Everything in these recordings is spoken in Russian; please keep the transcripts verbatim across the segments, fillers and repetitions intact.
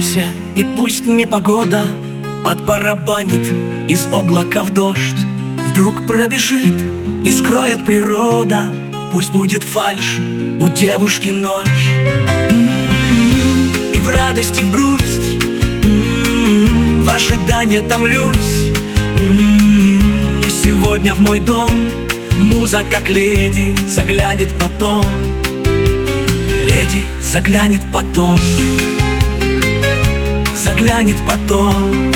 просыпаемся, и пусть непогода подбарабанит из облака в дождь, вдруг пробежит и скроет природа. Пусть будет фальшь у девушки ночь, и в радость, и в грусть, в ожидании томлюсь. И сегодня в мой дом муза, как леди, заглянет потом. Леди заглянет потом, заглянет потом.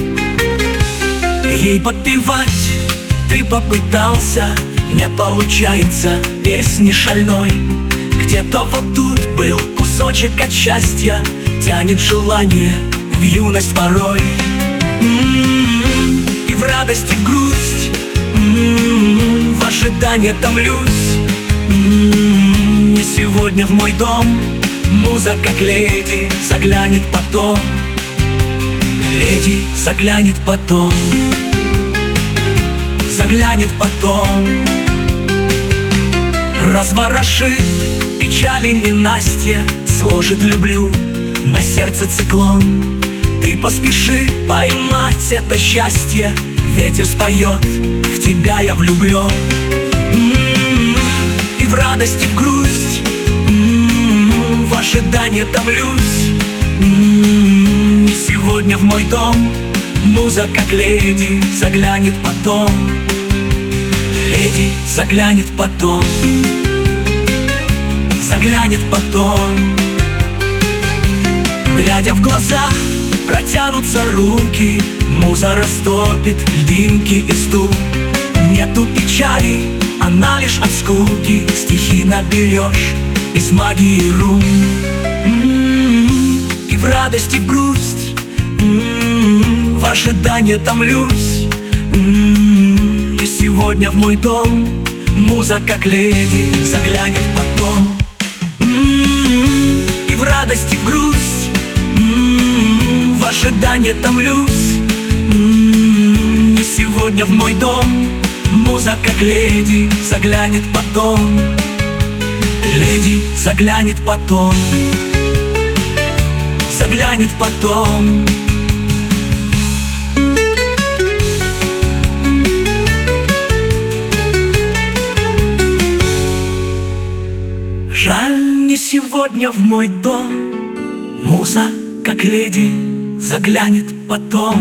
Ей подпевать ты попытался, не получается, песни шальной. Где-то вот тут был кусочек от счастья, тянет желание в юность порой. М-м-м, и в радость, и в грусть, м-м-м, в ожидании томлюсь. М-м-м, и сегодня в мой дом муза, как леди, заглянет потом. Леди заглянет потом, заглянет потом. Разворошит печали ненастья, сложит люблю на сердце циклон. Ты поспеши поймать это счастье, ветер споет, в тебя я влюблен. М-м-м, и в радость, и в грусть, м-м-м, в ожидании томлюсь. М-м-м, и сегодня в мой дом муза, как леди, заглянет потом. Леди заглянет потом, заглянет потом. Глядя в глаза, протянутся руки, муза растопит льдинки и стук. Нету печали, она лишь от скуки, стихи наберешь из магии рун. М-м-м, и в радость, и в грусть, м-м-м, в ожидании томлюсь. М-м-м, и сегодня в мой дом муза, как леди, заглянет потом. М-м-м, и в радость, и в грусть, м-м-м, в ожидании томлюсь. М-м-м, и сегодня в мой дом муза, как леди, заглянет потом. Леди заглянет потом, заглянет потом. Жаль, не сегодня в мой дом муза, как леди, заглянет потом.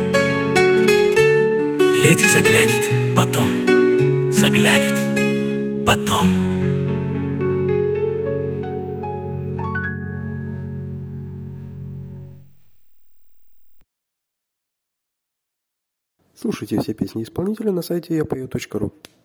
Леди заглянет потом, заглянет потом. Слушайте все песни исполнителя на сайте я пою точка ру.